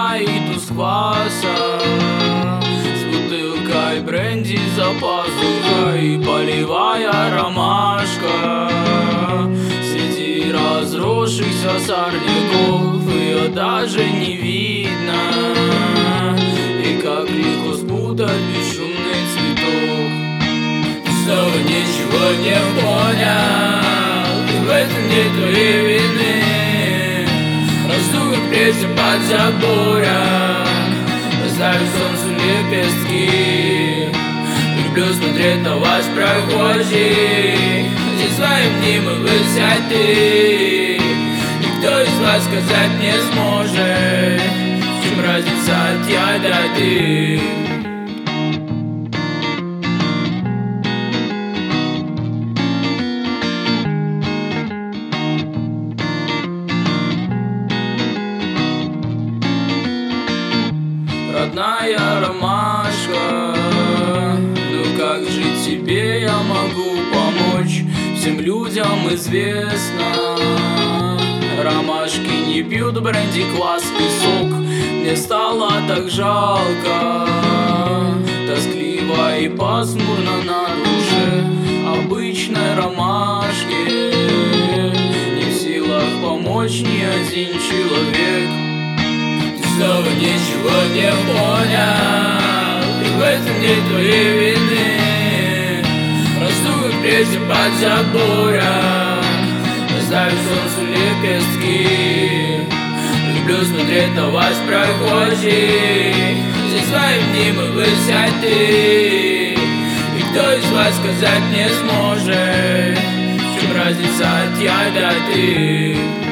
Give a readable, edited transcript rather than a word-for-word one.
стоит у скваса с бутылкой бренди за пазухой, полевая ромашка среди разросшихся сорняков. Ее даже не видно, и как легко спутать бесшумный цветок. Ты снова ничего не понял, и в этом нет твоей вины. Расту как прежде под забором, оставив солнцу лепестки. Люблю смотреть на вас, прохожих, здесь своим мнимой высоты. Никто из вас сказать не сможет, в чем разница от я до ты. Родная ромашка, ну как же тебе я могу помочь? Всем людям известно, ромашки не пьют бренди, квас и сок. Мне стало так жалко, тоскливо и пасмурно на душе обычной ромашки. Не в силах помочь ни один человек. Снова ничего не понял, и в этом нет твоей вины. Расту как прежде под забором, оставив солнцу лепестки. Люблю смотреть на вас, прохожих, здесь своим мнимой высоты. Никто из вас сказать не сможет, в чем разница от я до ты.